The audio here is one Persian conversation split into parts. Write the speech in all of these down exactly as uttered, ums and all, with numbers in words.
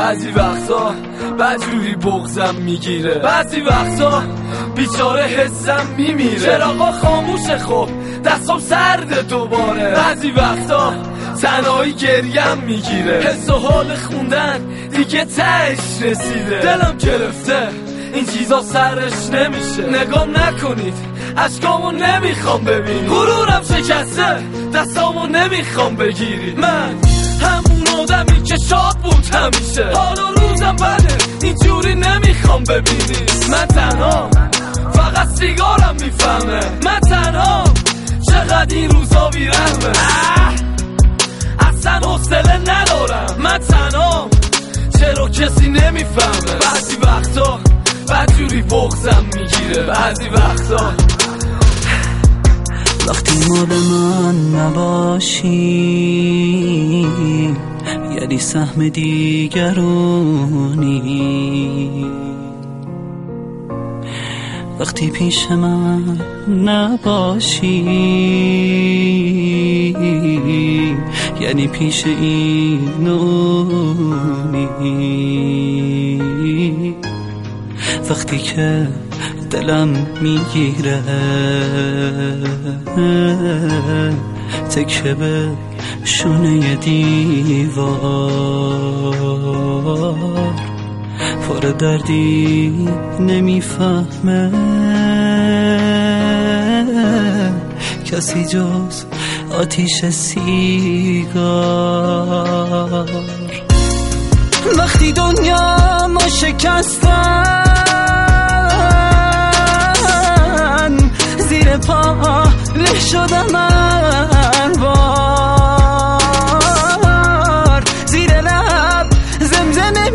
بعضی وقتا بدجوری بغضم میگیره، بعضی وقتا بیچاره حسم میمیره، چراغا خاموشه خب دستم سرد دوباره، بعضی وقتا تنهایی گریم میگیره، حس و حال خوندن دیگه تهش رسیده، دلم گرفته این چیزا سرش نمیشه، نگام نکنید اشکامو نمیخوام ببینی، غرورم شکسته دستامو نمیخوام بگیری، من همون آدمی که شاد بود همیشه، حالا روزم بده اینجوری نمیخوام ببینی، من تنها فقط سیگارم میفهمه، من تنها چقدر این روزا بیرحمه، اصلا حوصله ندارم، من تنها چرا کسی نمیفهمه، بعضی وقتا بدجوری بغضم میگیره، بعضی وقتا وقتی مال من نباشی یعنی سهم دیگرونی، وقتی پیش من نباشی یعنی پیش اینونی، وقتی که دلم میگیره تکه به شونه دیوار، پر دردی نمیفهمه کسی جز آتیش سیگار، وقتی دنیا ما شکستن زیر پا له شدم من بار، زیر لب زمزمه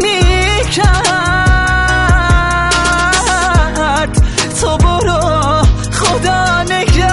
میکرد تو برو خدا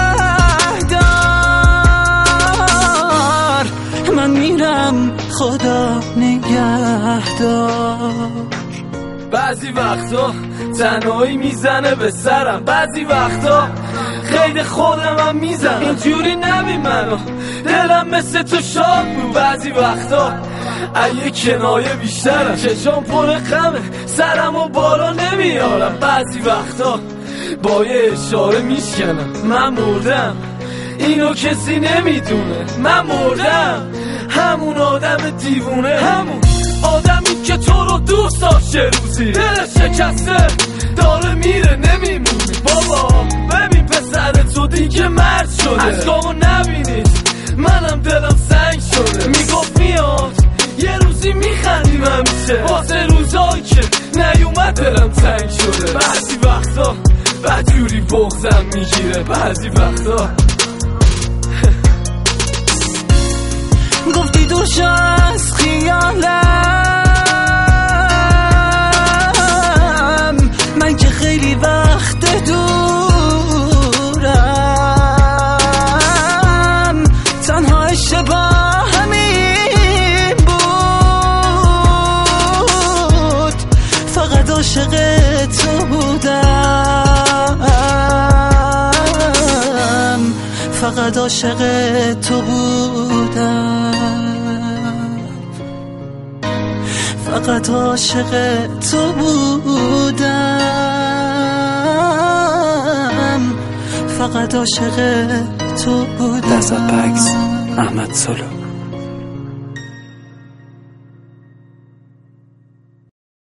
نگهدار، من میرم خدا نگهدار، بعضی وقتا تنهایی میزنه به سرم، بعضی وقتا خیلی خودم هم میزنم، اینجوری نبی منو دلم مثل تو شاد بود، بعضی وقتا ایه کنایه بیشترم، چشام پر خمه سرم و بالا نمیارم، بعضی وقتا با یه اشاره میشکنم، من مردم اینو کسی نمیدونه، من مردم همون آدم دیوونه، همون آدمی که تو رو دوست داشته روزی، دلش شکسته داره میره نمیمونی، بابا ببین پسر تو دیگه مرد شده، اشکامو نبینید منم دلم سنگ شده، میگفت میاد یه روزی میخندیم همیشه، واسه روزایی که نیومد دلم تنگ شده، بعضی وقتا بدجوری بغضم میگیره، بعضی وقتا گفتی دوش از خیالم من که خیلی وقت دورم، تنها اشتباهمی بود، فقط عاشق تو بودم، فقط عاشق تو بودم، فقط عاشق تو بودم، فقط عاشق تو بودم. لذت بکس احمد سولو.